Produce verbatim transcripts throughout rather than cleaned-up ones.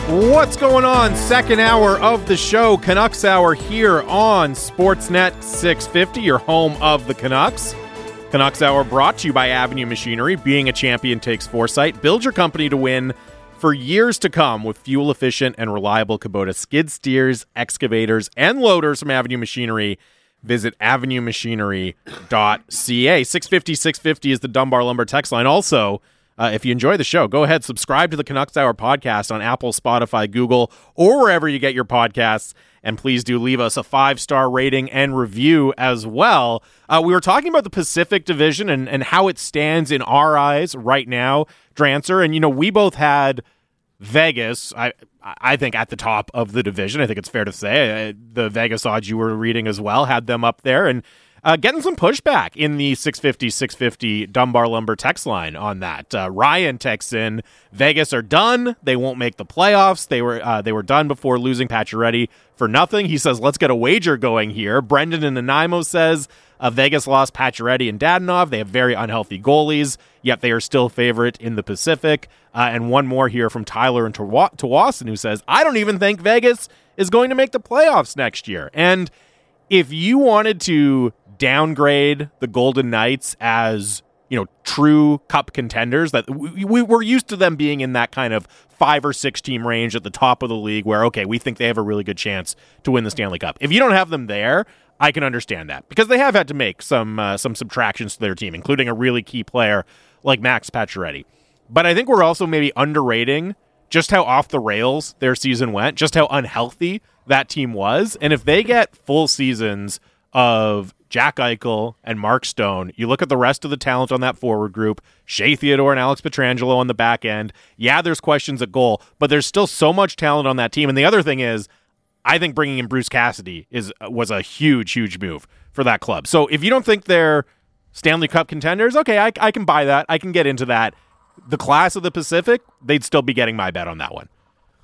What's going on? Second hour of the show, Canucks Hour here on Sportsnet six fifty, your home of the Canucks. Canucks Hour brought to you by Avenue Machinery. Being a champion takes foresight. Build your company to win for years to come with fuel-efficient and reliable Kubota skid steers, excavators, and loaders from Avenue Machinery. Visit avenue machinery dot c a. six fifty, six fifty is the Dunbar Lumber text line. Also, Uh, if you enjoy the show, go ahead, subscribe to the Canucks Hour podcast on Apple, Spotify, Google, or wherever you get your podcasts. And please do leave us a five-star rating and review as well. Uh, we were talking about the Pacific Division and, and how it stands in our eyes right now, Drancer. And, you know, we both had Vegas, I I think, at the top of the division. I think it's fair to say. Uh, the Vegas odds you were reading as well had them up there. And Uh, getting some pushback in the six fifty, six fifty Dunbar Lumber text line on that. Uh, Ryan texts in, Vegas are done. They won't make the playoffs. They were uh, they were done before losing Pacioretty for nothing. He says, let's get a wager going here. Brendan in Nanaimo says, uh, Vegas lost Pacioretty and Dadonov. They have very unhealthy goalies, yet they are still favorite in the Pacific. Uh, and one more here from Tyler in Tawa- Tawasin, who says, I don't even think Vegas is going to make the playoffs next year. And if you wanted to downgrade the Golden Knights as, you know, true cup contenders, that we, we we're used to them being in that kind of five or six team range at the top of the league where, okay, we think they have a really good chance to win the Stanley Cup. If you don't have them there, I can understand that because they have had to make some uh, some subtractions to their team, including a really key player like Max Pacioretty. But I think we're also maybe underrating just how off the rails their season went, just how unhealthy that team was. And if they get full seasons of Jack Eichel and Mark Stone, you look at the rest of the talent on that forward group, Shea Theodore and Alex Pietrangelo on the back end. Yeah, there's questions at goal, but there's still so much talent on that team. And the other thing is, I think bringing in Bruce Cassidy is was a huge, huge move for that club. So if you don't think they're Stanley Cup contenders, okay, I, I can buy that. I can get into that. The class of the Pacific, they'd still be getting my bet on that one.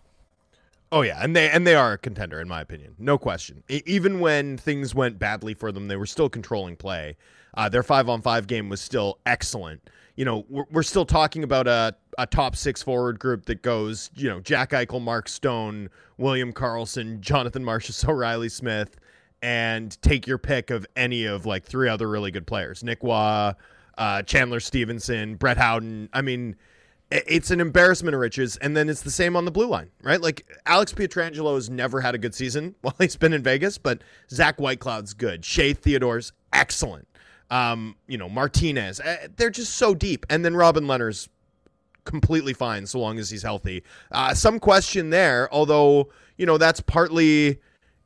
Oh, yeah, and they and they are a contender, in my opinion. No question. E- even when things went badly for them, they were still controlling play. Uh, their five-on-five game was still excellent. You know, we're, we're still talking about a, a top six forward group that goes, you know, Jack Eichel, Mark Stone, William Karlsson, Jonathan Marchessault, O'Reilly Smith, and take your pick of any of, like, three other really good players. Nick Waugh, uh, Chandler Stevenson, Brett Howden. I mean, it's an embarrassment of riches, and then it's the same on the blue line, right? Like, Alex Pietrangelo has never had a good season while he's been in Vegas, but Zach Whitecloud's good. Shea Theodore's excellent. Um, you know, Martinez, they're just so deep. And then Robin Lehner's completely fine so long as he's healthy. Uh, some question there, although, you know, that's partly,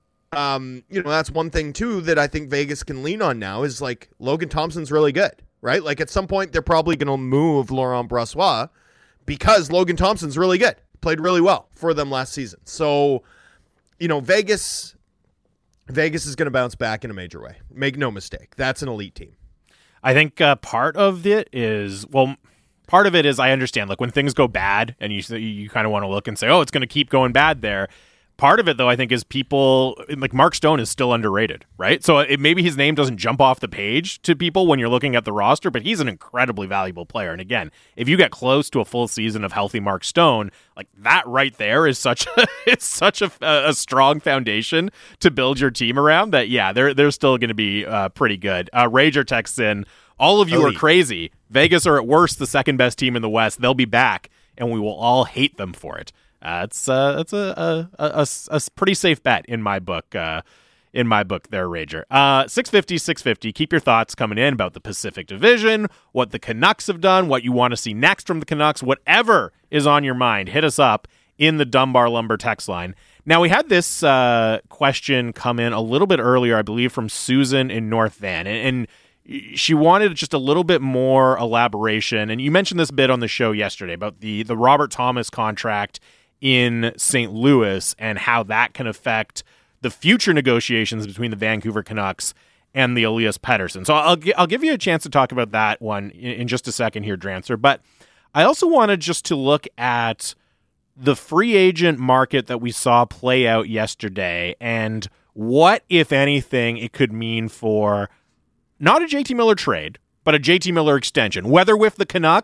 um, you know, that's one thing, too, that I think Vegas can lean on now is, like, Logan Thompson's really good, right? Like, at some point, they're probably going to move Laurent Brossoit, because Logan Thompson's really good, played really well for them last season. So, you know, Vegas, Vegas is going to bounce back in a major way. Make no mistake. That's an elite team. I think uh, part of it is, well, part of it is I understand, like when things go bad and you you kind of want to look and say, oh, it's going to keep going bad there. Part of it, though, I think is people, like Mark Stone is still underrated, right? So it, maybe his name doesn't jump off the page to people when you're looking at the roster, but he's an incredibly valuable player. And again, if you get close to a full season of healthy Mark Stone, like that right there is such a, it's such a, a strong foundation to build your team around that, yeah, they're, they're still going to be uh, pretty good. Uh, Rager texts in, all of you Elite. Are crazy. Vegas are at worst the second best team in the West. They'll be back, and we will all hate them for it. Uh, it's uh, it's a a, a a pretty safe bet in my book. Uh, in my book, there, Rager. Uh, six fifty, six fifty. Keep your thoughts coming in about the Pacific Division, what the Canucks have done, what you want to see next from the Canucks, whatever is on your mind. Hit us up in the Dunbar Lumber text line. Now, we had this uh, question come in a little bit earlier, I believe, from Susan in North Van, and, and she wanted just a little bit more elaboration. And you mentioned this bit on the show yesterday about the the Robert Thomas contract in Saint Louis and how that can affect the future negotiations between the Vancouver Canucks and the Elias Pettersson. So I'll I'll give you a chance to talk about that one in, in just a second here, Drancer. But I also wanted just to look at the free agent market that we saw play out yesterday and what, if anything, it could mean for not a J T Miller trade, but a J T Miller extension, whether with the Canucks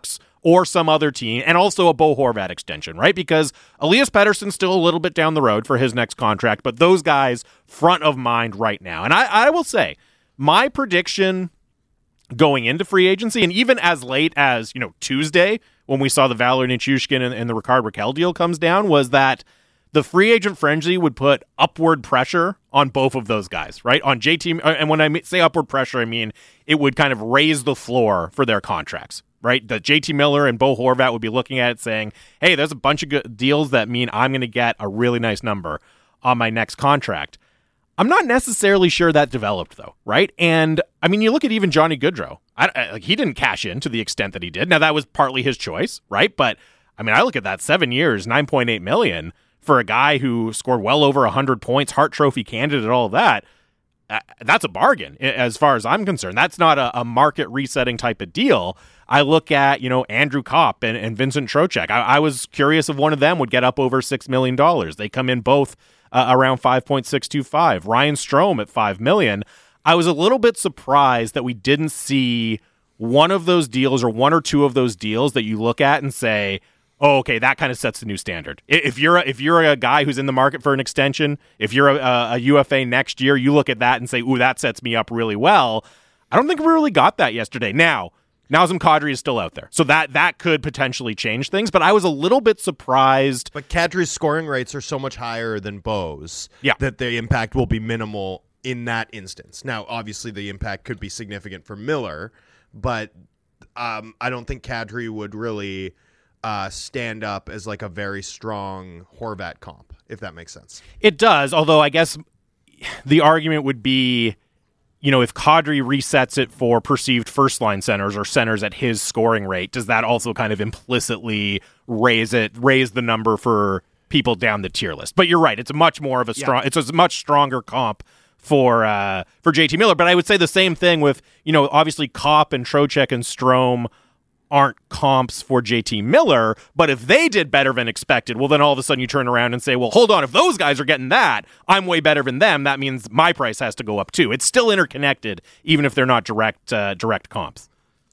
or some other team, and also a Bo Horvat extension, right? Because Elias Pettersson's still a little bit down the road for his next contract, but those guys front of mind right now. And I, I will say, my prediction going into free agency, and even as late as, you know, Tuesday, when we saw the Valer Nichushkin and, and the Ricard Raquel deal comes down, was that the free agent frenzy would put upward pressure on both of those guys, right? On J T, and when I say upward pressure, I mean it would kind of raise the floor for their contracts, right? The J T Miller and Bo Horvat would be looking at it saying, hey, there's a bunch of good deals that mean I'm going to get a really nice number on my next contract. I'm not necessarily sure that developed, though, right? And, I mean, you look at even Johnny Gaudreau. I, I, like, he didn't cash in to the extent that he did. Now, that was partly his choice, right? But, I mean, I look at that seven years, nine point eight million dollars for a guy who scored well over one hundred points, Hart Trophy candidate, all of that. Uh, that's a bargain, as far as I'm concerned. That's not a, a market resetting type of deal. I look at, you know, Andrew Kopp and, and Vincent Trocheck. I, I was curious if one of them would get up over six million dollars. They come in both Uh, around five point six two five. Ryan Strome at five million dollars. I was a little bit surprised that we didn't see one of those deals or one or two of those deals that you look at and say, oh, okay, that kind of sets the new standard. If you're a, if you're a guy who's in the market for an extension, if you're a, a U F A next year, you look at that and say, ooh, that sets me up really well. I don't think we really got that yesterday. Now, Nazem Kadri is still out there, so that that could potentially change things, but I was a little bit surprised. But Kadri's scoring rates are so much higher than Bo's yeah. that the impact will be minimal in that instance. Now, obviously, the impact could be significant for Miller, but um, I don't think Kadri would really uh, stand up as like a very strong Horvat comp, if that makes sense. It does, although I guess the argument would be, you know, if Kadri resets it for perceived first-line centers or centers at his scoring rate, does that also kind of implicitly raise it, raise the number for people down the tier list? But you're right; it's a much more of a strong, yeah. it's a much stronger comp for uh, for J T Miller. But I would say the same thing with, you know, obviously Kopp and Trocheck and Strome aren't comps for J T Miller, but if they did better than expected, well, then all of a sudden you turn around and say, well, hold on, if those guys are getting that, I'm way better than them. That means my price has to go up too. It's still interconnected, even if they're not direct uh, direct comps.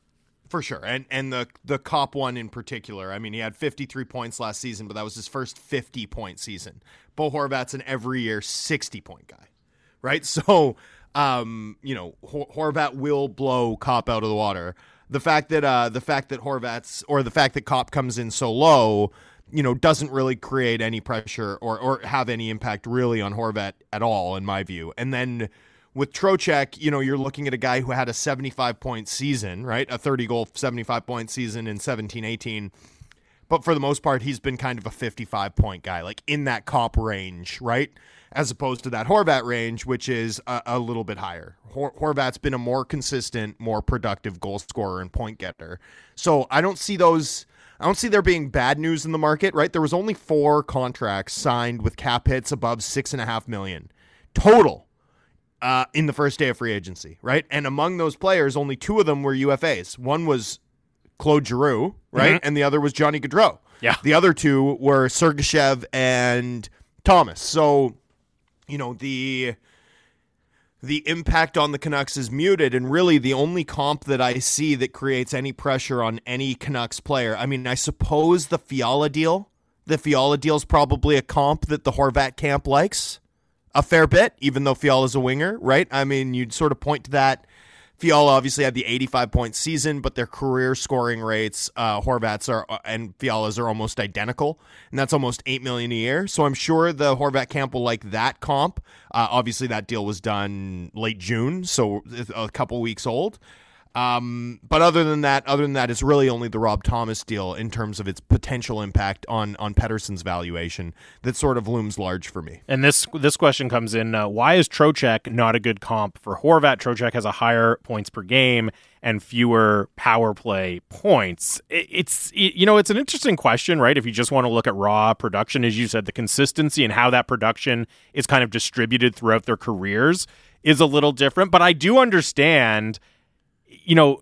For sure. And and the, the Kopp one in particular, I mean, he had fifty-three points last season, but that was his first fifty-point season. Bo Horvat's an every year sixty-point guy, right? So, um, you know, Hor- Horvat will blow Kopp out of the water. The fact that uh, the fact that Horvat's or the fact that Kopp comes in so low, you know, doesn't really create any pressure or or have any impact really on Horvat at all, in my view. And then with Trocheck, you know, you're looking at a guy who had a seventy-five point season, right? A thirty goal, seventy-five point season in seventeen eighteen. But for the most part, he's been kind of a fifty-five point guy, like in that Kopp range, right? As opposed to that Horvat range, which is a, a little bit higher. Hor- Horvat's been a more consistent, more productive goal scorer and point getter. So I don't see those. I don't see there being bad news in the market, right? There was only four contracts signed with cap hits above six and a half million total uh, in the first day of free agency, right? And among those players, only two of them were U F As. One was Claude Giroux, right? Mm-hmm. And the other was Johnny Gaudreau. Yeah. The other two were Sergachev and Thomas. So, you know, the the impact on the Canucks is muted, and really the only comp that I see that creates any pressure on any Canucks player, I mean, I suppose the Fiala deal, the Fiala deal is probably a comp that the Horvat camp likes a fair bit, even though Fiala's a winger, right? I mean, you'd sort of point to that. Fiala obviously had the eighty-five point season, but their career scoring rates, uh, Horvat's are and Fiala's are almost identical, and that's almost eight million dollars a year. So I'm sure the Horvat camp will like that comp. Uh, obviously, that deal was done late June, so a couple weeks old. Um, but other than that, other than that, it's really only the Rob Thomas deal in terms of its potential impact on on Pettersson's valuation that sort of looms large for me. And this this question comes in: uh, why is Trocheck not a good comp for Horvat? Trocheck has a higher points per game and fewer power play points. It, it's it, you know it's an interesting question, right? If you just want to look at raw production, as you said, the consistency and how that production is kind of distributed throughout their careers is a little different. But I do understand. You know,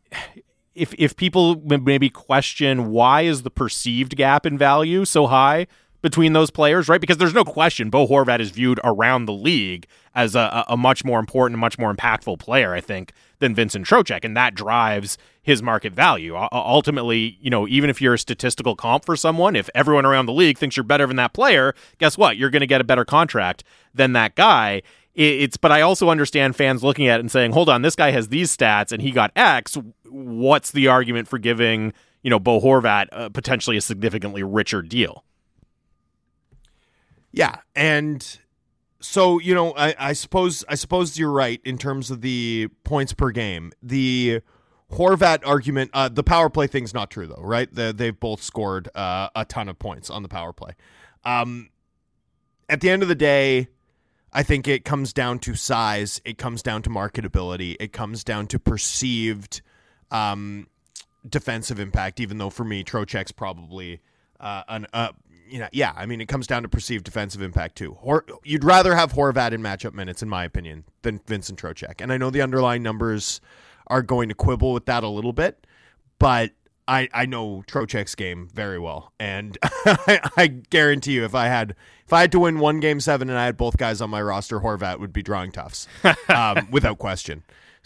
if if people maybe question why is the perceived gap in value so high between those players, right? Because there's no question Bo Horvat is viewed around the league as a, a much more important, much more impactful player, I think, than Vincent Trocheck, and that drives his market value. U- ultimately, you know, even if you're a statistical comp for someone, if everyone around the league thinks you're better than that player, guess what? You're going to get a better contract than that guy. It's, but I also understand fans looking at it and saying, hold on, this guy has these stats and he got X. What's the argument for giving, you know, Bo Horvat uh, potentially a significantly richer deal? Yeah. And so, you know, I, I suppose, I suppose you're right in terms of the points per game. The Horvat argument, uh, the power play thing's not true though, right? The, they've both scored uh, a ton of points on the power play. Um, at the end of the day, I think it comes down to size. It comes down to marketability. It comes down to perceived um, defensive impact, even though for me, Trocheck's probably uh, an, uh, you know, yeah, I mean, it comes down to perceived defensive impact too. Hor- you'd rather have Horvat in matchup minutes, in my opinion, than Vincent Trocheck. And I know the underlying numbers are going to quibble with that a little bit, but I, I know Trocheck's game very well, and I, I guarantee you, if I had if I had to win one game seven and I had both guys on my roster, Horvat would be drawing toughs, um, without question.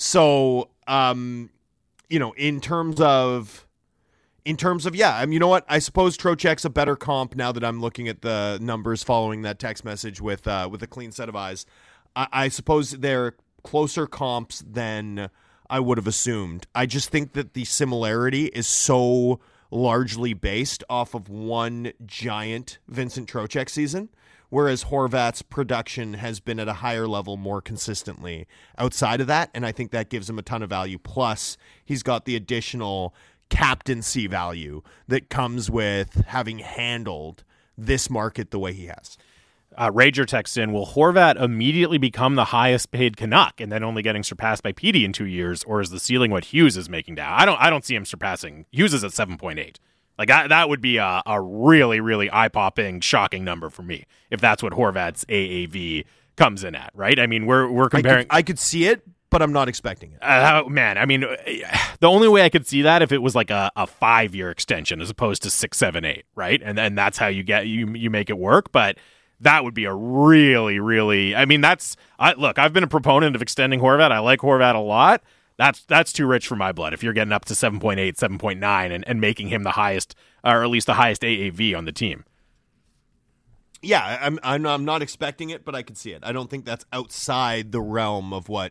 So, um, you know, in terms of, in terms of, yeah, I mean, you know what? I suppose Trocheck's a better comp now that I'm looking at the numbers following that text message with uh, with a clean set of eyes. I, I suppose they're closer comps than I would have assumed. I just think that the similarity is so largely based off of one giant Vincent Trocheck season, whereas Horvat's production has been at a higher level more consistently outside of that, and I think that gives him a ton of value. Plus, he's got the additional captaincy value that comes with having handled this market the way he has. Uh, Rager texts in, will Horvat immediately become the highest paid Canuck and then only getting surpassed by Petey in two years, or is the ceiling what Hughes is making now? I don't I don't see him surpassing. Hughes is at seven point eight. Like, I, that would be a, a really, really eye-popping, shocking number for me if that's what Horvat's A A V comes in at, right? I mean, we're we're comparing... I could, I could see it, but I'm not expecting it. Uh, man, I mean, the only way I could see that if it was like a, a five-year extension as opposed to six, seven, eight, right? And then that's how you get you you make it work, but... that would be a really, really, I mean, that's, I, look, I've been a proponent of extending Horvat. I like Horvat a lot. That's that's too rich for my blood. If you're getting up to seven point eight, seven point nine and, and making him the highest, or at least the highest A A V on the team. Yeah, I'm, I'm, I'm not expecting it, but I could see it. I don't think that's outside the realm of what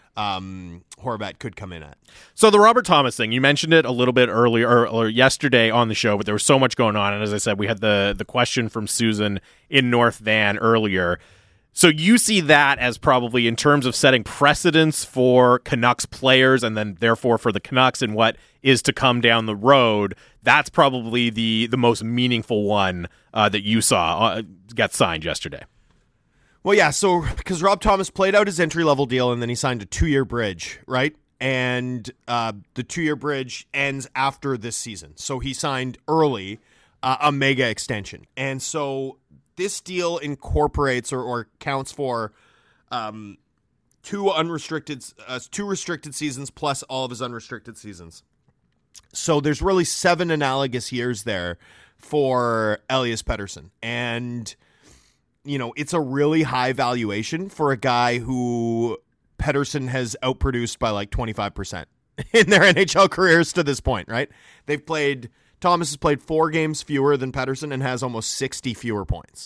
um, Horvat could come in at. So the Robert Thomas thing, you mentioned it a little bit earlier or, or yesterday on the show, but there was so much going on. And as I said, we had the the question from Susan in North Van earlier. So you see that as probably in terms of setting precedents for Canucks players and then therefore for the Canucks and what is to come down the road. That's probably the, the most meaningful one uh, that you saw uh, got signed yesterday. Well, yeah, so because Rob Thomas played out his entry-level deal and then he signed a two-year bridge, right? And uh, the two-year bridge ends after this season. So he signed early uh, a mega extension. And so this deal incorporates or, or counts for um, two unrestricted, uh, two restricted seasons plus all of his unrestricted seasons. So there's really seven analogous years there for Elias Pettersson. And... you know, it's a really high valuation for a guy who Pettersson has outproduced by like twenty-five percent in their N H L careers to this point, right? They've played, Thomas has played four games fewer than Pettersson and has almost sixty fewer points.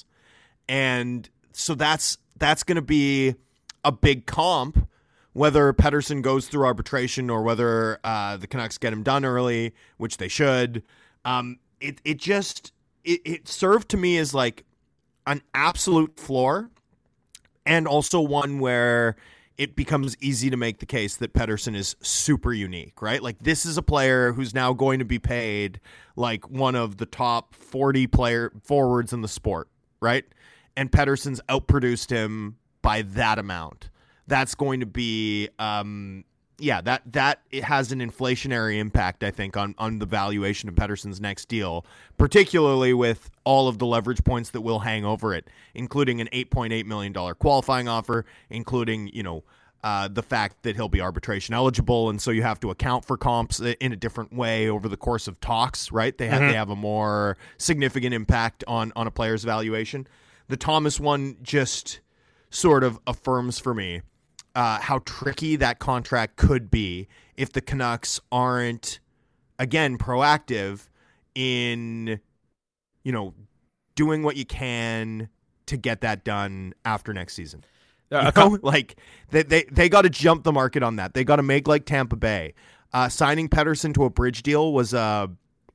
And so that's, that's going to be a big comp, whether Pettersson goes through arbitration or whether uh, the Canucks get him done early, which they should. Um, it, it just, it, it served to me as like, an absolute floor, and also one where it becomes easy to make the case that Pettersson is super unique, right? Like, this is a player who's now going to be paid like one of the top forty player forwards in the sport, right? And Pettersson's outproduced him by that amount. That's going to be, um, yeah, that that it has an inflationary impact, I think, on, on the valuation of Pettersson's next deal, particularly with all of the leverage points that will hang over it, including an eight point eight million dollars qualifying offer, including, you know, uh, the fact that he'll be arbitration eligible, and so you have to account for comps in a different way over the course of talks, right? They have mm-hmm. they have a more significant impact on on a player's valuation. The Thomas one just sort of affirms for me Uh, how tricky that contract could be if the Canucks aren't, again, proactive in, you know, doing what you can to get that done after next season. Uh, you know? Like, they, they, they got to jump the market on that. They got to make like Tampa Bay. Uh, signing Pettersson to a bridge deal was a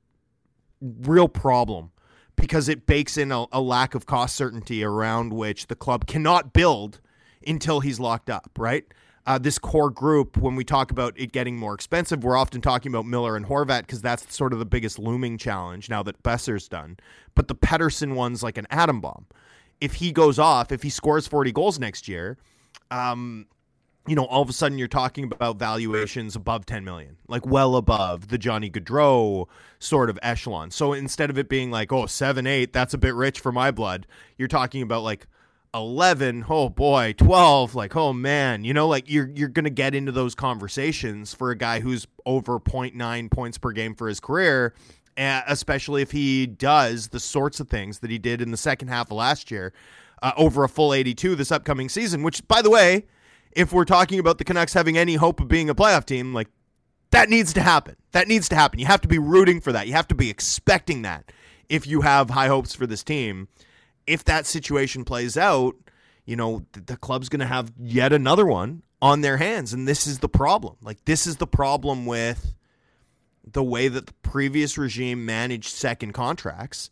real problem because it bakes in a, a lack of cost certainty around which the club cannot build until he's locked up, right? Uh, this core group, when we talk about it getting more expensive, we're often talking about Miller and Horvat because that's sort of the biggest looming challenge now that Besser's done. But the Pettersson one's like an atom bomb. If he goes off, if he scores forty goals next year, um, you know, all of a sudden you're talking about valuations above ten million, like well above the Johnny Gaudreau sort of echelon. So instead of it being like, oh, seven, eight, that's a bit rich for my blood, you're talking about like eleven, oh boy, twelve, like, oh man, you know, like you're you're going to get into those conversations for a guy who's over zero point nine points per game for his career, especially if he does the sorts of things that he did in the second half of last year uh, over a full eighty-two this upcoming season, which, by the way, if we're talking about the Canucks having any hope of being a playoff team, like that needs to happen. That needs to happen. You have to be rooting for that. You have to be expecting that if you have high hopes for this team. If that situation plays out, you know, the, the club's going to have yet another one on their hands. And this is the problem. Like, this is the problem with the way that the previous regime managed second contracts.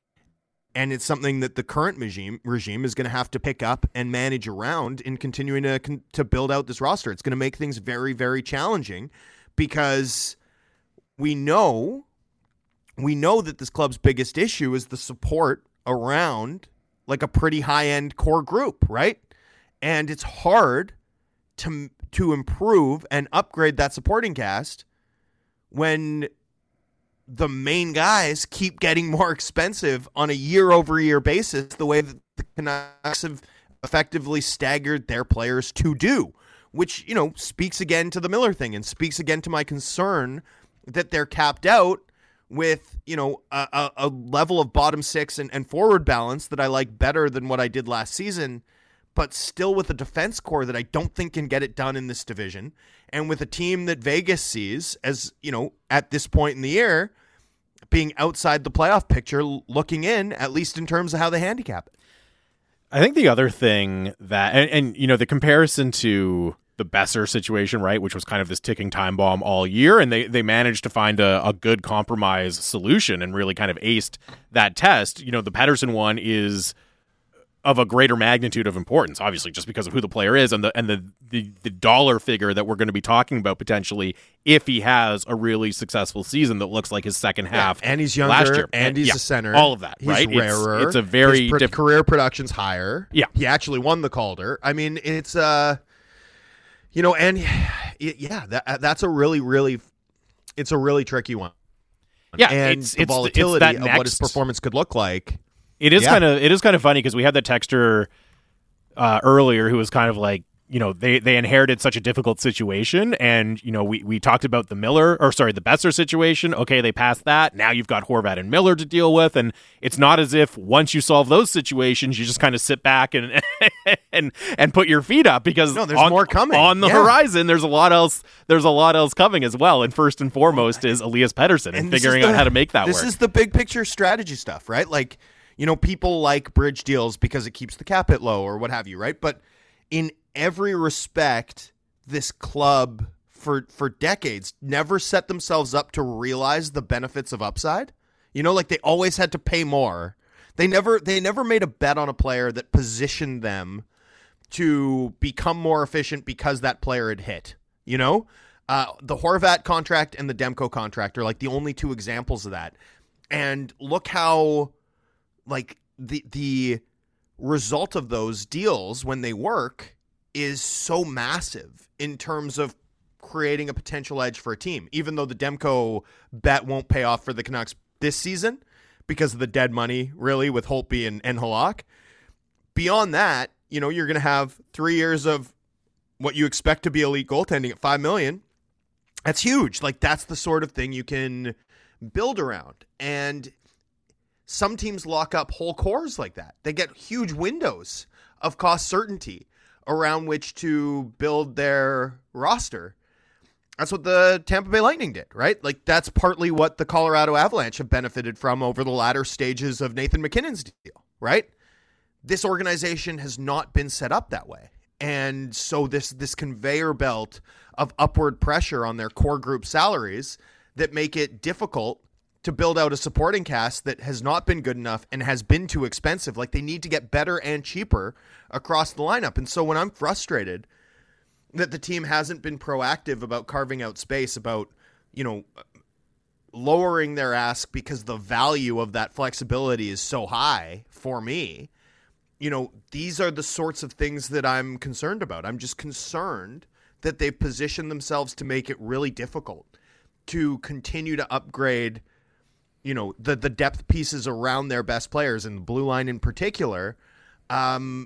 And it's something that the current regime regime is going to have to pick up and manage around in continuing to, to build out this roster. It's going to make things very, very challenging because we know, we know that this club's biggest issue is the support around like a pretty high-end core group, right? And it's hard to to improve and upgrade that supporting cast when the main guys keep getting more expensive on a year-over-year basis, the way that the Canucks have effectively staggered their players to do, which, you know, speaks again to the Miller thing and speaks again to my concern that they're capped out with, you know, a, a level of bottom six and, and forward balance that I like better than what I did last season, but still with a defense core that I don't think can get it done in this division. And with a team that Vegas sees as, you know, at this point in the year, being outside the playoff picture, looking in, at least in terms of how they handicap it. I think the other thing that, and, and you know, the comparison to the Besser situation, right, which was kind of this ticking time bomb all year, and they they managed to find a, a good compromise solution and really kind of aced that test. You know, the Pettersson one is of a greater magnitude of importance, obviously, just because of who the player is and the and the the, the dollar figure that we're going to be talking about potentially if he has a really successful season that looks like his second half. Yeah, and he's younger, last year. and he's yeah, a center. All of that, he's right? Rarer. It's, it's a very his pro- diff- career production's higher. Yeah, he actually won the Calder. I mean, it's uh, you know, and yeah, that that's a really, really, it's a really tricky one. Yeah, and it's, the it's, volatility it's of next, what his performance could look like. It is yeah. kind of it is kind of funny because we had that texter uh, earlier who was kind of like, you know, they, they inherited such a difficult situation, and you know, we, we talked about the Miller or sorry the Besser situation. Okay, they passed that. Now you've got Horvat and Miller to deal with, and it's not as if once you solve those situations, you just kind of sit back and and and put your feet up because no, there's on, more coming on the yeah. horizon. There's a lot else. There's a lot else coming as well, and first and foremost is Elias Pettersson and, and figuring the, out how to make that this work. This is the big picture strategy stuff, right? Like, you know, people like bridge deals because it keeps the cap hit low or what have you, right? But in every respect, this club for for decades never set themselves up to realize the benefits of upside. You know, like they always had to pay more. They never they never made a bet on a player that positioned them to become more efficient because that player had hit. You know, uh, the Horvat contract and the Demko contract are like the only two examples of that. And look how like the the result of those deals when they work is so massive in terms of creating a potential edge for a team, even though the Demko bet won't pay off for the Canucks this season because of the dead money, really, with Holtby and, and Halak. Beyond that, you know, you're going to have three years of what you expect to be elite goaltending at five million dollars. That's huge. Like, that's the sort of thing you can build around. And some teams lock up whole cores like that. They get huge windows of cost certainty around which to build their roster. That's what the Tampa Bay Lightning did, right? Like, that's partly what the Colorado Avalanche have benefited from over the latter stages of Nathan MacKinnon's deal, right? This organization has not been set up that way. And so this this conveyor belt of upward pressure on their core group salaries that make it difficult to build out a supporting cast that has not been good enough and has been too expensive. Like, they need to get better and cheaper across the lineup. And so when I'm frustrated that the team hasn't been proactive about carving out space, about, you know, lowering their ask because the value of that flexibility is so high for me, you know, these are the sorts of things that I'm concerned about. I'm just concerned that they've positioned themselves to make it really difficult to continue to upgrade, you know, the, the depth pieces around their best players, and the blue line in particular, um,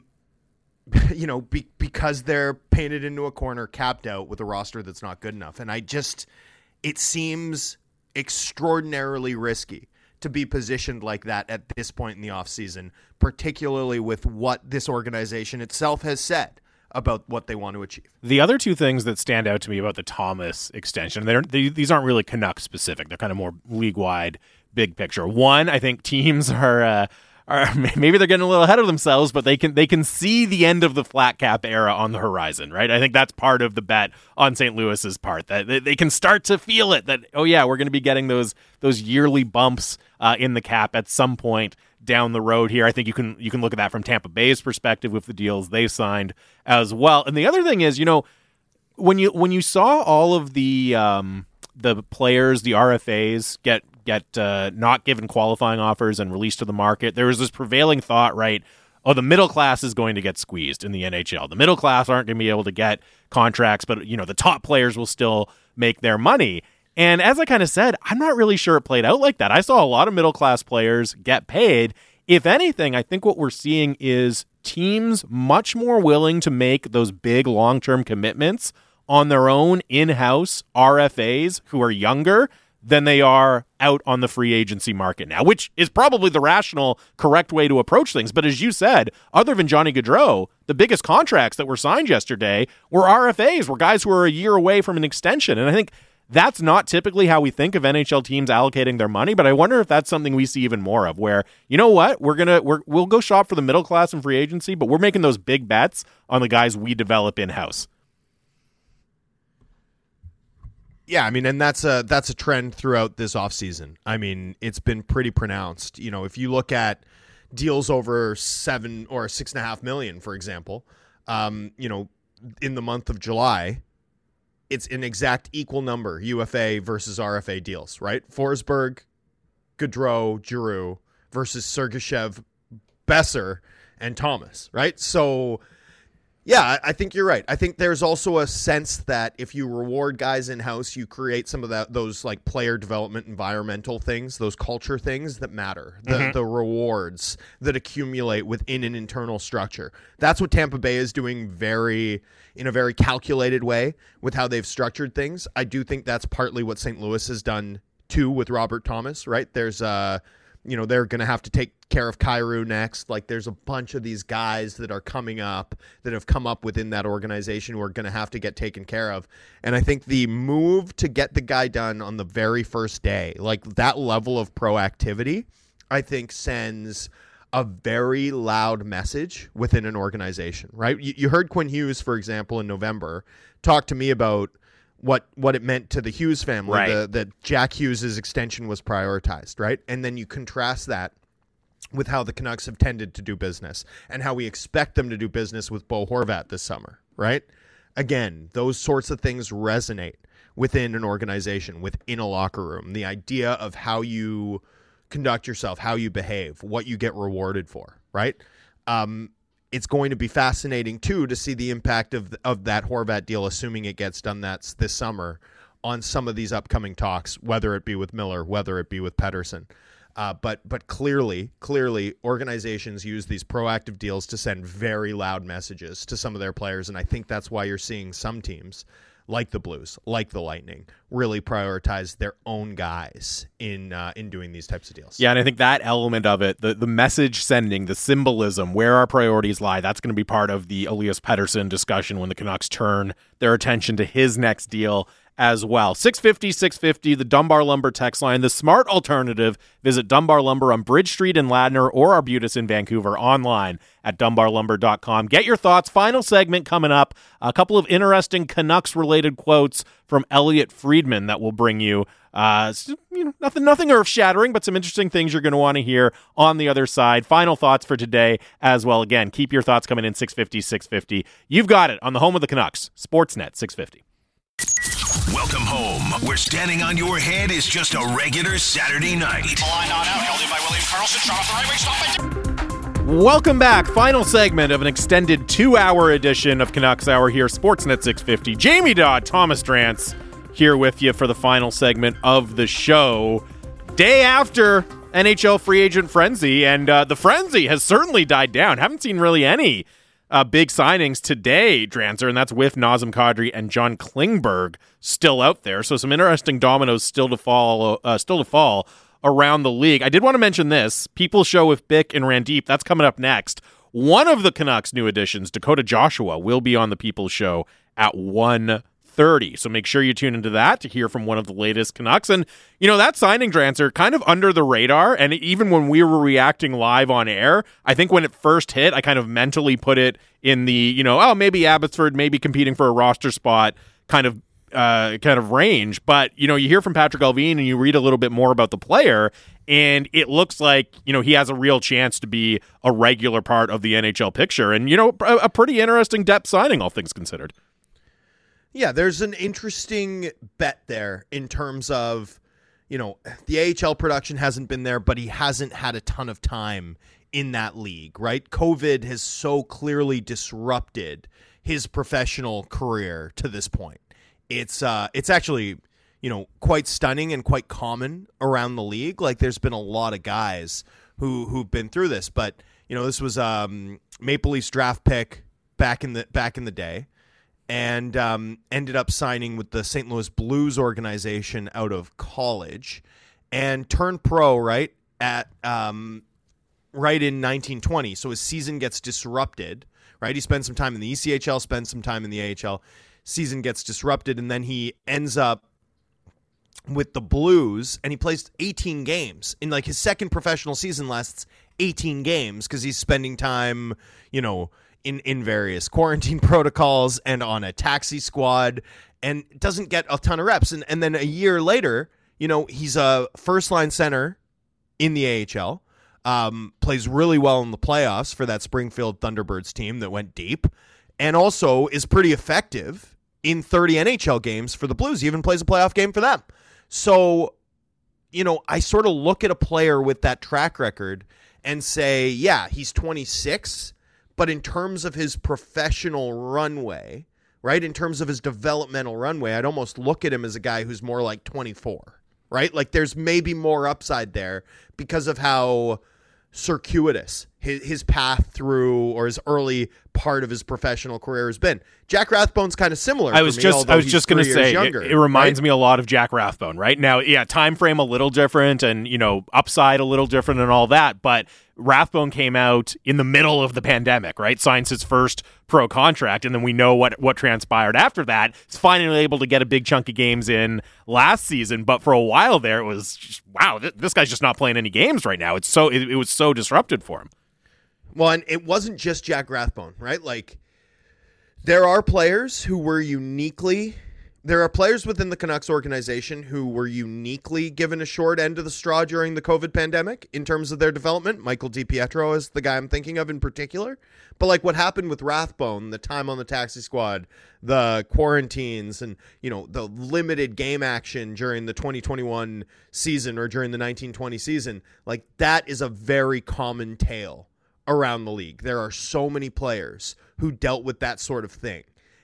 you know, be, because they're painted into a corner, capped out with a roster that's not good enough. And I just, it seems extraordinarily risky to be positioned like that at this point in the offseason, particularly with what this organization itself has said about what they want to achieve. The other two things that stand out to me about the Thomas extension, they're, they, these aren't really Canucks specific. They're kind of more league-wide, big picture. One, I think teams are... Uh, Or maybe they're getting a little ahead of themselves, but they can they can see the end of the flat cap era on the horizon, right? I think that's part of the bet on Saint Louis's part, that they, they can start to feel it, that, oh yeah, we're going to be getting those those yearly bumps uh, in the cap at some point down the road here. I think you can you can look at that from Tampa Bay's perspective with the deals they signed as well. And the other thing is, you know, when you when you saw all of the um, the players, the R F As get get uh, not given qualifying offers and released to the market, there was this prevailing thought, right, oh, the middle class is going to get squeezed in the N H L. The middle class aren't going to be able to get contracts, but, you know, the top players will still make their money. And as I kind of said, I'm not really sure it played out like that. I saw a lot of middle class players get paid. If anything, I think what we're seeing is teams much more willing to make those big long-term commitments on their own in-house R F As who are younger than they are out on the free agency market now, which is probably the rational, correct way to approach things. But as you said, other than Johnny Gaudreau, the biggest contracts that were signed yesterday were R F As, were guys who are a year away from an extension. And I think that's not typically how we think of N H L teams allocating their money, but I wonder if that's something we see even more of, where, you know what, we're gonna we're, we'll go shop for the middle class in free agency, but we're making those big bets on the guys we develop in-house. Yeah, I mean, and that's a that's a trend throughout this offseason. I mean, it's been pretty pronounced. You know, if you look at deals over seven or six and a half million, for example, um, you know, in the month of July, it's an exact equal number, U F A versus R F A deals, right? Forsberg, Gaudreau, Giroux versus Sergachev, Besser, and Thomas, right? So, yeah, I think you're right. I think there's also a sense that if you reward guys in-house, you create some of that, those like player development, environmental things, those culture things that matter, the, mm-hmm. the rewards that accumulate within an internal structure. That's what Tampa Bay is doing very in a very calculated way with how they've structured things. I do think that's partly what Saint Louis has done too with Robert Thomas, right? There's uh you know, they're going to have to take care of Kyrou next. Like, there's a bunch of these guys that are coming up that have come up within that organization who are going to have to get taken care of. And I think the move to get the guy done on the very first day, like that level of proactivity, I think sends a very loud message within an organization, right? You, you heard Quinn Hughes, for example, in November, talk to me about what what it meant to the Hughes family, right. the, that Jack Hughes' extension was prioritized, right? And then you contrast that with how the Canucks have tended to do business and how we expect them to do business with Bo Horvat this summer, right? Again, those sorts of things resonate within an organization, within a locker room. The idea of how you conduct yourself, how you behave, what you get rewarded for, right? Um, It's going to be fascinating, too, to see the impact of of that Horvat deal, assuming it gets done that's this summer, on some of these upcoming talks, whether it be with Miller, whether it be with Pettersson. Uh, but but clearly, clearly, organizations use these proactive deals to send very loud messages to some of their players, and I think that's why you're seeing some teams, like the Blues, like the Lightning, really prioritize their own guys in uh, in doing these types of deals. Yeah, and I think that element of it, the, the message sending, the symbolism, where our priorities lie, that's going to be part of the Elias Pettersson discussion when the Canucks turn their attention to his next deal as well. six fifty, six fifty, the Dunbar Lumber text line, the smart alternative. Visit Dunbar Lumber on Bridge Street in Ladner or Arbutus in Vancouver online at dunbar lumber dot com. Get your thoughts. Final segment coming up. A couple of interesting Canucks-related quotes from Elliot Friedman that will bring you Uh, you know, nothing, nothing earth-shattering, but some interesting things you're going to want to hear on the other side. Final thoughts for today as well. Again, keep your thoughts coming in six fifty, six fifty. You've got it on the home of the Canucks, Sportsnet six fifty. Welcome home, where standing on your head is just a regular Saturday night. Line on out, held in by William Karlsson, shot off the right wing, stop it. Welcome back. Final segment of an extended two-hour edition of Canucks Hour here, Sportsnet six fifty. Jamie Dodd, Thomas Drance, here with you for the final segment of the show. Day after N H L free agent frenzy, and uh, the frenzy has certainly died down. Haven't seen really any uh, big signings today, Drancer, and that's with Nazem Kadri and John Klingberg still out there. So some interesting dominoes still to fall, uh, still to fall around the league. I did want to mention this People's Show with Bick and Randeep. That's coming up next. One of the Canucks' new additions, Dakota Joshua, will be on the People's Show at one thirty. So make sure you tune into that to hear from one of the latest Canucks. And, you know, that signing, Drancer, kind of under the radar. And even when we were reacting live on air, I think when it first hit, I kind of mentally put it in the, you know, oh, maybe Abbotsford, maybe competing for a roster spot kind of uh, kind of range. But, you know, you hear from Patrick Allvin and you read a little bit more about the player, and it looks like, you know, he has a real chance to be a regular part of the N H L picture. And, you know, a, a pretty interesting depth signing, all things considered. Yeah, there's an interesting bet there in terms of, you know, the A H L production hasn't been there, but he hasn't had a ton of time in that league, right? COVID has so clearly disrupted his professional career to this point. It's uh, it's actually, you know, quite stunning and quite common around the league. Like, there's been a lot of guys who who've been through this, but you know, this was um, Maple Leafs draft pick back in the back in the day. And um, ended up signing with the Saint Louis Blues organization out of college, and turned pro right at um, right in nineteen twenty. So his season gets disrupted. Right, he spends some time in the E C H L, spends some time in the A H L. Season gets disrupted, and then he ends up with the Blues, and he plays eighteen games in like his second professional season. Lasts eighteen games because he's spending time, you know, in, in various quarantine protocols and on a taxi squad, and doesn't get a ton of reps. And, and then a year later, you know, he's a first-line center in the A H L, um, plays really well in the playoffs for that Springfield Thunderbirds team that went deep, and also is pretty effective in thirty N H L games for the Blues. He even plays a playoff game for them. So, you know, I sort of look at a player with that track record and say, yeah, he's twenty-six, but in terms of his professional runway, right, in terms of his developmental runway, I'd almost look at him as a guy who's more like twenty-four, right? Like, there's maybe more upside there because of how circuitous his, his path through, or his early part of his professional career has been. Jack Rathbone's kind of similar. I was me, just I was just going to say younger, it, it reminds right? me a lot of Jack Rathbone, right? Now, yeah, time frame a little different, and you know, upside a little different, and all that. But Rathbone came out in the middle of the pandemic, right? Signs his first pro contract, and then we know what what transpired after that. He's finally able to get a big chunk of games in last season, but for a while there, it was just, wow, th- this guy's just not playing any games right now. It's so it, it was so disrupted for him. Well, and it wasn't just Jack Rathbone, right? Like, there are players who were uniquely, there are players within the Canucks organization who were uniquely given a short end of the straw during the COVID pandemic in terms of their development. Michael DiPietro is the guy I'm thinking of in particular. But like what happened with Rathbone, the time on the taxi squad, the quarantines, and, you know, the limited game action during the twenty twenty-one season or during the nineteen twenty season, like, that is a very common tale around the league. There are so many players who dealt with that sort of thing.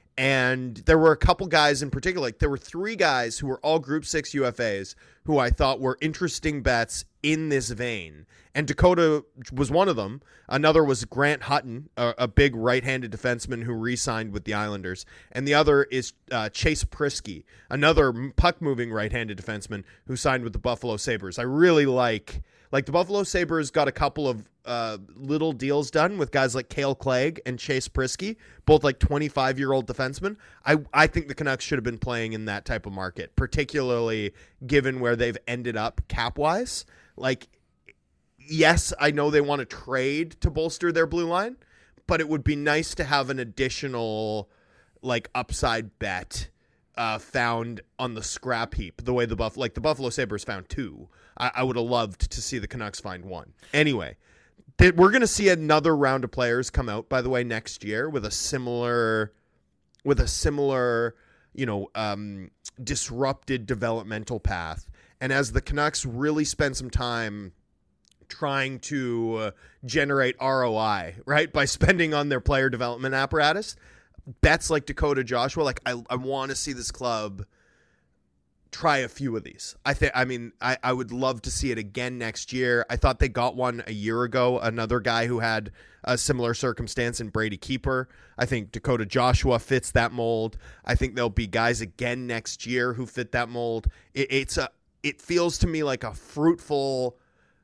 And there were a couple guys in particular, like there were three guys who were all Group six U F As who I thought were interesting bets in this vein. And Dakota was one of them. Another was Grant Hutton, a, a big right-handed defenseman who re-signed with the Islanders. And the other is uh, Chase Prisky, another puck-moving right-handed defenseman who signed with the Buffalo Sabres. I really like, like the Buffalo Sabres got a couple of uh, little deals done with guys like Cale Clegg and Chase Prisky, both like twenty-five-year-old defensemen. I, I think the Canucks should have been playing in that type of market, particularly given where they've ended up cap-wise. Like, yes, I know they want to trade to bolster their blue line, but it would be nice to have an additional like upside bet uh, found on the scrap heap, the way the Buff like the Buffalo Sabres found two. I, I would have loved to see the Canucks find one. Anyway, th- we're going to see another round of players come out, by the way, next year with a similar, with a similar, you know, um, disrupted developmental path. And as the Canucks really spend some time trying to uh, generate R O I, right, by spending on their player development apparatus, bets like Dakota Joshua, like I, I want to see this club try a few of these. I think, I mean, I, I would love to see it again next year. I thought they got one a year ago, another guy who had a similar circumstance in Brady Keeper. I think Dakota Joshua fits that mold. I think there'll be guys again next year who fit that mold. It, it's a, it feels to me like a fruitful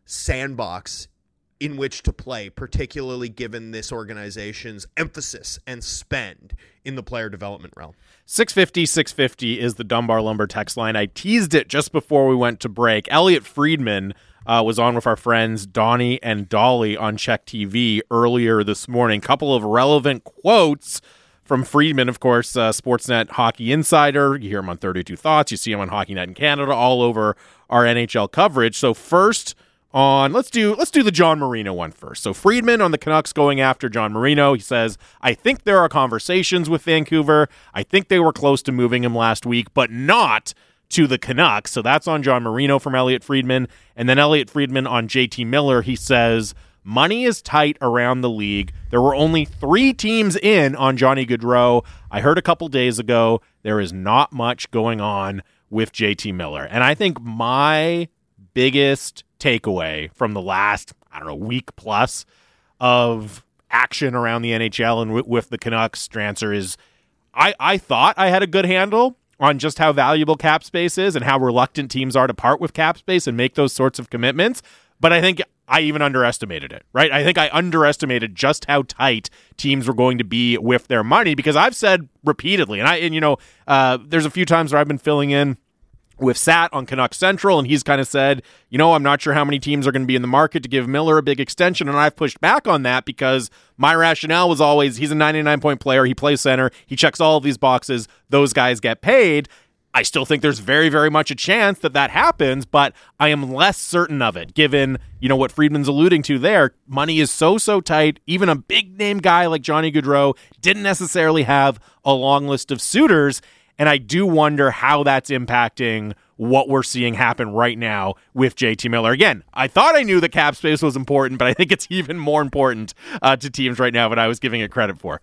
sandbox in which to play, particularly given this organization's emphasis and spend in the player development realm. six fifty, six fifty is the Dunbar Lumber text line. I teased it just before we went to break. Elliot Friedman uh, was on with our friends Donnie and Dolly on Check T V earlier this morning. Couple of relevant quotes from Friedman, of course, uh, Sportsnet Hockey Insider. You hear him on thirty-two Thoughts. You see him on HockeyNet in Canada, all over our N H L coverage. So first, on let's do let's do the John Marino one first. So Friedman on the Canucks going after John Marino. He says, I think there are conversations with Vancouver. I think they were close to moving him last week, but not to the Canucks. So that's on John Marino from Elliot Friedman. And then Elliot Friedman on J T Miller. He says, money is tight around the league. There were only three teams in on Johnny Gaudreau. I heard a couple days ago there is not much going on with J T Miller. And I think my biggest takeaway from the last, I don't know, week plus of action around the N H L and w- with the Canucks, Strancer, is I, I thought I had a good handle on just how valuable cap space is and how reluctant teams are to part with cap space and make those sorts of commitments. But I think I even underestimated it, right? I think I underestimated just how tight teams were going to be with their money, because I've said repeatedly, and I, and you know, uh, there's a few times where I've been filling in with Sat on Canucks Central, and he's kind of said, you know, I'm not sure how many teams are going to be in the market to give Miller a big extension, and I've pushed back on that because my rationale was always he's a ninety-nine point player, he plays center, he checks all of these boxes, those guys get paid. I still think there's very, very much a chance that that happens, but I am less certain of it, given, you know, what Friedman's alluding to there. Money is so, so tight. Even a big-name guy like Johnny Gaudreau didn't necessarily have a long list of suitors, and I do wonder how that's impacting what we're seeing happen right now with J T Miller. Again, I thought I knew the cap space was important, but I think it's even more important uh, to teams right now than I was giving it credit for.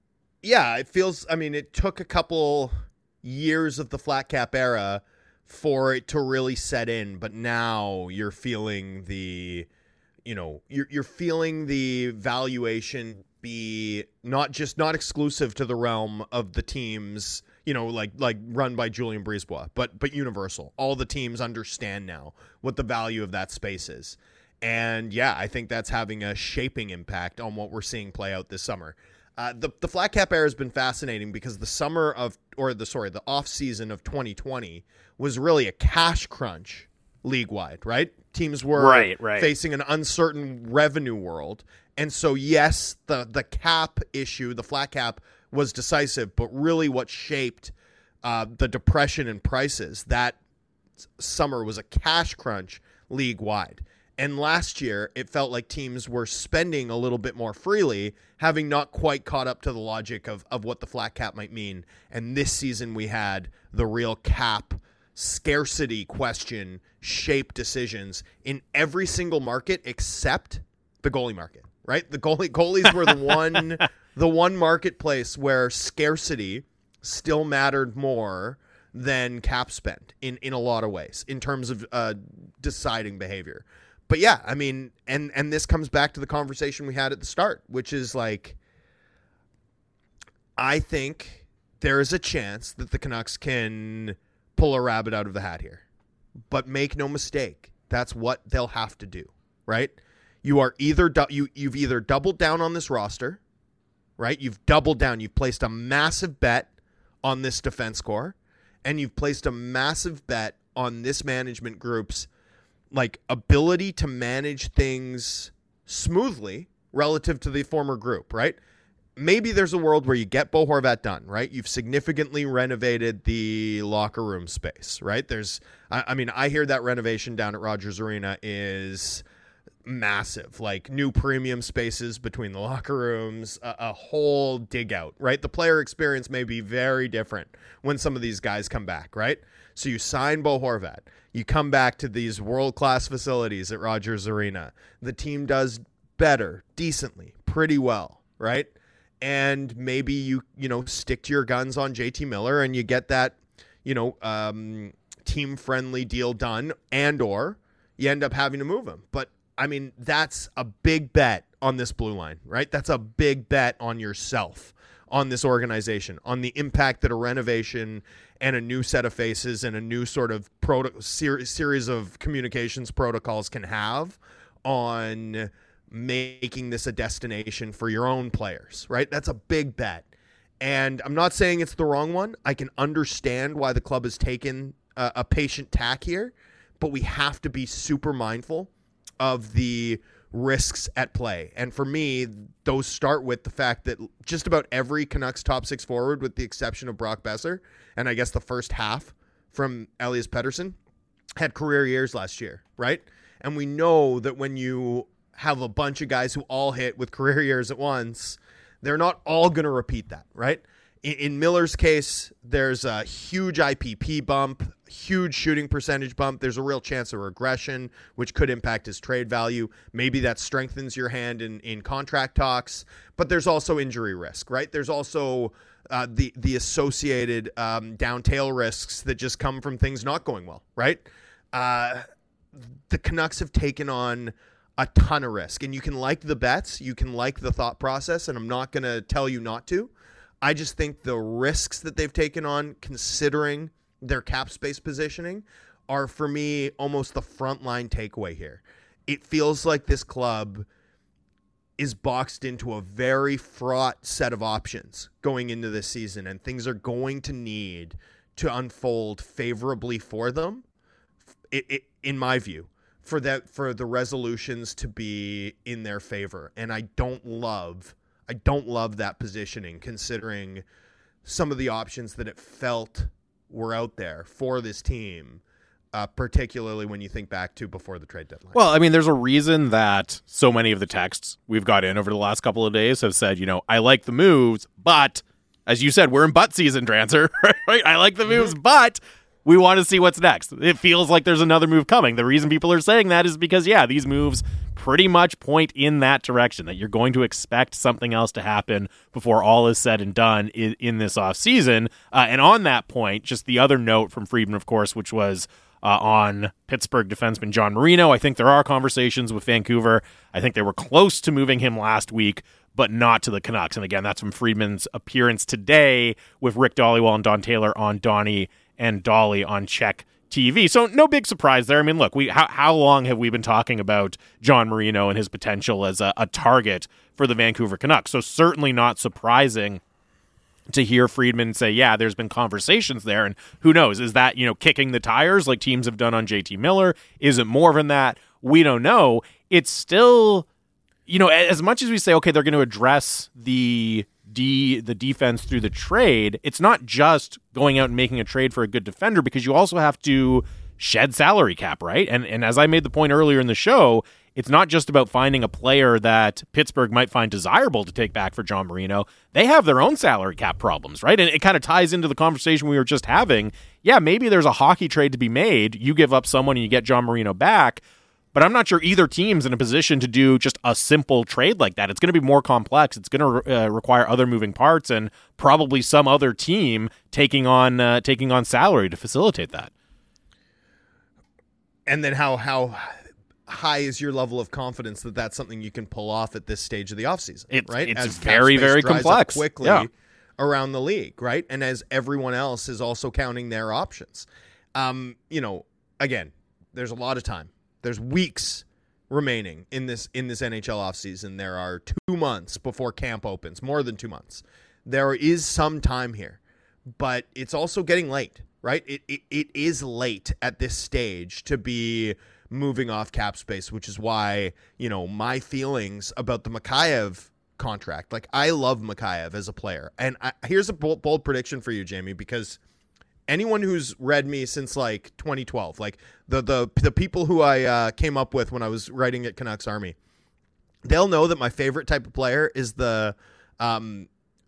Yeah, it feels, I mean, it took a couple years of the flat cap era for it to really set in, but now you're feeling the, you know, you're you're feeling the valuation be not just not exclusive to the realm of the teams, you know, like like run by Julien Brisebois, but but universal. All the teams understand now what the value of that space is. And yeah, I think that's having a shaping impact on what we're seeing play out this summer. Uh, the the flat cap era has been fascinating because the summer of, or the sorry, the off season of twenty twenty was really a cash crunch league wide, right? Teams were right, right. facing an uncertain revenue world, and so yes, the the cap issue, the flat cap, was decisive. But really, what shaped uh, the depression in prices that summer was a cash crunch league wide. And last year, it felt like teams were spending a little bit more freely, having not quite caught up to the logic of, of what the flat cap might mean. And this season, we had the real cap scarcity question shape decisions in every single market except the goalie market, right? The goalie goalies were the one the one marketplace where scarcity still mattered more than cap spend in, in a lot of ways in terms of uh, deciding behavior. but yeah, I mean, and and this comes back to the conversation we had at the start, which is like, I think there is a chance that the Canucks can pull a rabbit out of the hat here. But make no mistake, that's what they'll have to do, right? You are either du- you you've either doubled down on this roster, right? You've doubled down. You've placed a massive bet on this defense core, and you've placed a massive bet on this management group's like ability to manage things smoothly relative to the former group, right? Maybe there's a world where you get Bo Horvat done, right? You've significantly renovated the locker room space, right? There's, I, I mean, I hear that renovation down at Rogers Arena is massive, like new premium spaces between the locker rooms, a, a whole dig out, right? The player experience may be very different when some of these guys come back, right? So you sign Bo Horvat, you come back to these world-class facilities at Rogers Arena. The team does better, decently, pretty well, right? And maybe you, you know, stick to your guns on J T Miller and you get that, you know, um, team-friendly deal done, and or you end up having to move him. But I mean, that's a big bet on this blue line, right? That's a big bet on yourself, on this organization, on the impact that a renovation and a new set of faces and a new sort of proto- ser- series of communications protocols can have on making this a destination for your own players, right? That's a big bet. And I'm not saying it's the wrong one. I can understand why the club has taken a, a patient tack here, but we have to be super mindful of the risks at play. And for me, those start with the fact that just about every Canucks top six forward, with the exception of Brock Besser, and I guess the first half from Elias Pettersson, had career years last year, right? And we know that when you have a bunch of guys who all hit with career years at once, they're not all going to repeat that, right? In, in Miller's case, there's a huge I P P bump, huge shooting percentage bump. There's a real chance of regression, which could impact his trade value. Maybe that strengthens your hand in, in contract talks, but there's also injury risk, right? There's also uh, the, the associated um, down tail risks that just come from things not going well, right? Uh, the Canucks have taken on a ton of risk, and you can like the bets, you can like the thought process, and I'm not going to tell you not to. I just think the risks that they've taken on, considering their cap space positioning, are for me almost the frontline takeaway here. It feels like this club is boxed into a very fraught set of options going into this season, and things are going to need to unfold favorably for them, it, it, in my view, for that, for the resolutions to be in their favor. And I don't love, I don't love that positioning, considering some of the options that it felt were out there for this team, uh, particularly when you think back to before the trade deadline. Well, I mean, there's a reason that so many of the texts we've got in over the last couple of days have said, you know, I like the moves, but as you said, we're in butt season, Drancer, right? I like the moves, mm-hmm. but we want to see what's next. It feels like there's another move coming. The reason people are saying that is because, yeah, these moves pretty much point in that direction, that you're going to expect something else to happen before all is said and done in, in this offseason. Uh, and on that point, just the other note from Friedman, of course, which was uh, on Pittsburgh defenseman John Marino. I think there are conversations with Vancouver. I think they were close to moving him last week, but not to the Canucks. And again, that's from Friedman's appearance today with Rick Dhaliwal and Don Taylor on Donnie and Dolly on Czech T V. So no big surprise there. I mean, look, we how, how long have we been talking about John Marino and his potential as a, a target for the Vancouver Canucks? So certainly not surprising to hear Friedman say, yeah, there's been conversations there. And who knows, is that, you know, kicking the tires like teams have done on J T Miller? Is it more than that? We don't know. It's still, you know, as much as we say, okay, they're going to address the D, the defense through the trade, it's not just going out and making a trade for a good defender, because you also have to shed salary cap, right? And and as I made the point earlier in the show, it's not just about finding a player that Pittsburgh might find desirable to take back for John Marino. They have their own salary cap problems, right? And it kind of ties into the conversation we were just having. Yeah, maybe there's a hockey trade to be made. You give up someone and you get John Marino back, but I'm not sure either team's in a position to do just a simple trade like that. It's going to be more complex. It's going to re- uh, require other moving parts and probably some other team taking on uh, taking on salary to facilitate that. And then how how high is your level of confidence that that's something you can pull off at this stage of the offseason, it, right? It's as very, very complex. Quickly yeah. around the league, right? And as everyone else is also counting their options. Um, you know, again, there's a lot of time. There's weeks remaining in this in this N H L offseason. There are two months before camp opens, more than two months. There is some time here, but it's also getting late, right? It it, it is late at this stage to be moving off cap space, which is why, you know, my feelings about the Mikheyev contract. Like, I love Mikheyev as a player. And I, here's a bold, bold prediction for you, Jamie, because anyone who's read me since like twenty twelve, like the the the people who I uh, came up with when I was writing at Canucks Army, they'll know that my favorite type of player is the um,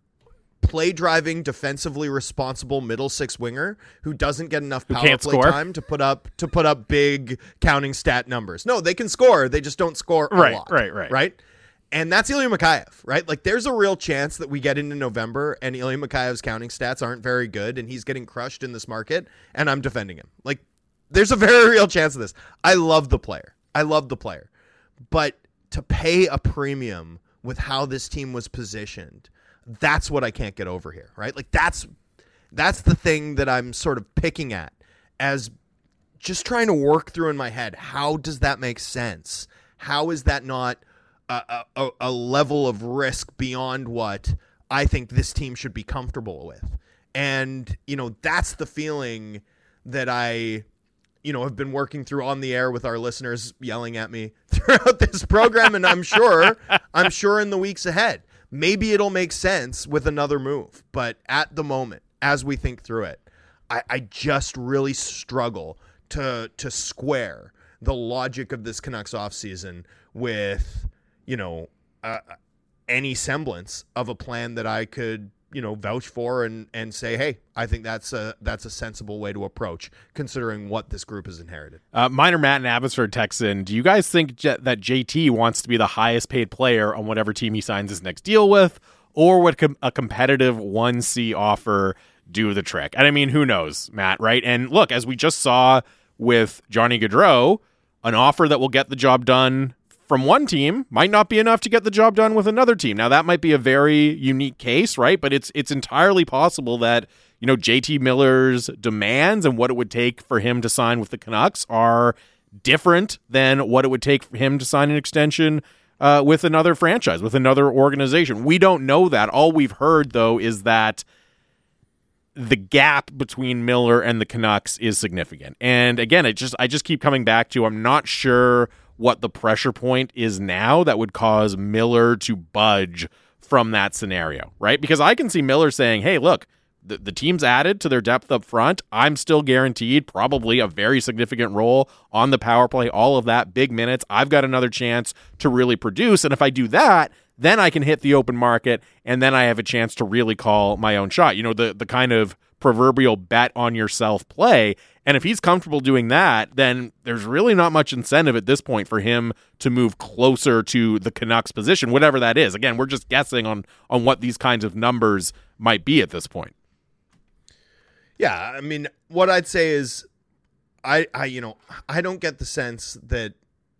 play driving, defensively responsible middle six winger who doesn't get enough power play score. time to put up to put up big counting stat numbers. No, they can score, they just don't score a right, lot. Right, right, right. And that's Ilya Mikheyev, right? Like, there's a real chance that we get into November and Ilya Mikheyev's counting stats aren't very good and he's getting crushed in this market, and I'm defending him. Like, there's a very real chance of this. I love the player. I love the player. But to pay a premium with how this team was positioned, that's what I can't get over here, right? Like, that's that's the thing that I'm sort of picking at as just trying to work through in my head. How does that make sense? How is that not A, a, a level of risk beyond what I think this team should be comfortable with? And, you know, that's the feeling that I, you know, have been working through on the air with our listeners yelling at me throughout this program. And I'm sure, I'm sure in the weeks ahead, maybe it'll make sense with another move. But at the moment, as we think through it, I, I just really struggle to, to square the logic of this Canucks offseason with, you know, uh, any semblance of a plan that I could, you know, vouch for and, and say, hey, I think that's a that's a sensible way to approach, considering what this group has inherited. Uh, Minor Matt in Abbotsford texts in, do you guys think J- that J T wants to be the highest paid player on whatever team he signs his next deal with, or would com- a competitive one C offer do the trick? And I mean, who knows, Matt, right? And look, as we just saw with Johnny Gaudreau, an offer that will get the job done from one team might not be enough to get the job done with another team. Now, that might be a very unique case, right? But it's it's entirely possible that, you know, J T Miller's demands and what it would take for him to sign with the Canucks are different than what it would take for him to sign an extension uh, with another franchise, with another organization. We don't know that. All we've heard, though, is that the gap between Miller and the Canucks is significant. And again, it just I just keep coming back to, I'm not sure what the pressure point is now that would cause Miller to budge from that scenario, right? Because I can see Miller saying, hey, look, the, the team's added to their depth up front. I'm still guaranteed probably a very significant role on the power play, all of that, big minutes. I've got another chance to really produce. And if I do that, then I can hit the open market, and then I have a chance to really call my own shot. You know, the the kind of proverbial bet on yourself play. And if he's comfortable doing that, then there's really not much incentive at this point for him to move closer to the Canucks position, whatever that is. Again, we're just guessing on on what these kinds of numbers might be at this point. Yeah, I mean, what I'd say is I I you know, I don't get the sense that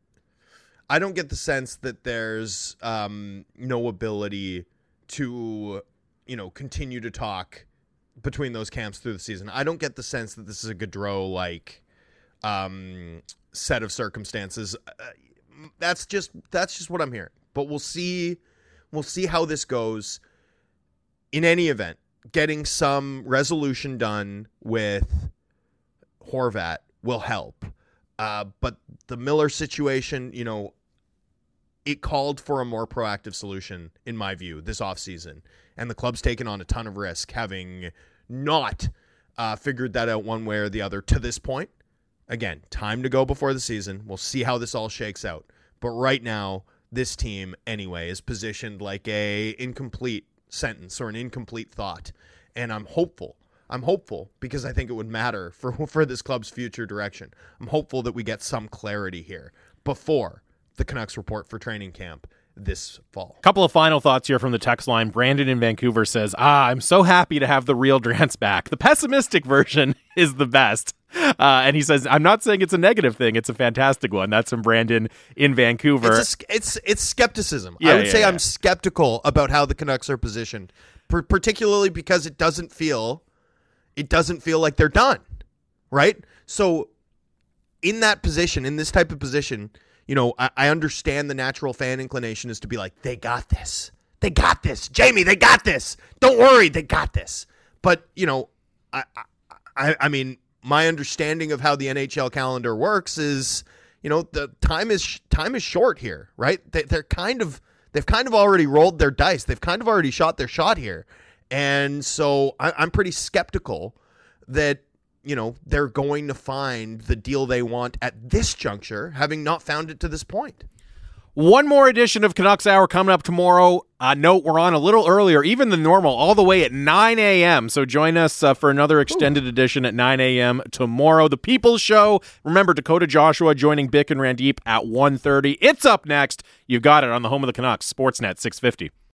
I don't get the sense that there's um, no ability to, you know, continue to talk between those camps through the season. I don't get the sense that this is a Gaudreau-like um, set of circumstances. Uh, that's just that's just what I'm hearing. But we'll see. We'll see how this goes. In any event, getting some resolution done with Horvat will help. Uh, but the Miller situation, you know, it called for a more proactive solution, in my view, this offseason. And the club's taken on a ton of risk, having not uh, figured that out one way or the other to this point. Again, time to go before the season. We'll see how this all shakes out. But right now, this team, anyway, is positioned like a incomplete sentence or an incomplete thought. And I'm hopeful. I'm hopeful because I think it would matter for, for this club's future direction. I'm hopeful that we get some clarity here before the Canucks report for training camp this fall. Couple of final thoughts here from the text line. Brandon in Vancouver says, ah, I'm so happy to have the real Drance back. The pessimistic version is the best. Uh, and he says, I'm not saying it's a negative thing. It's a fantastic one. That's from Brandon in Vancouver. It's a, it's, it's skepticism. Yeah, I would yeah, say yeah. I'm skeptical about how the Canucks are positioned, per- particularly because it doesn't feel it doesn't feel like they're done, right? So in that position, in this type of position, you know, I, I understand the natural fan inclination is to be like, they got this. They got this. Jamie, they got this. Don't worry, they got this. But, you know, I I, I mean, my understanding of how the N H L calendar works is, you know, the time is time is short here, right? They, they're kind of they've kind of already rolled their dice. They've kind of already shot their shot here, and so I, I'm pretty skeptical that, you know, they're going to find the deal they want at this juncture, having not found it to this point. One more edition of Canucks Hour coming up tomorrow. Uh, note, we're on a little earlier, even than normal, all the way at nine a.m. So join us uh, for another extended Ooh. edition at nine a.m. tomorrow. The People's Show. Remember, Dakota Joshua joining Bick and Randeep at one thirty. It's up next. You've got it on the home of the Canucks, Sportsnet six fifty.